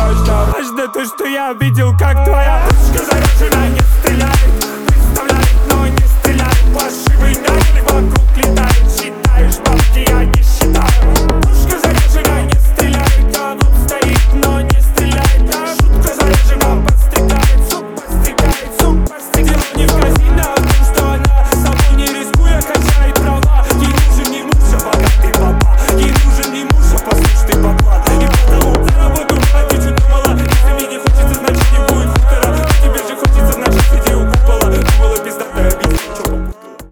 важно то, что я видел, как твоя ручка заряжена, не стреляет.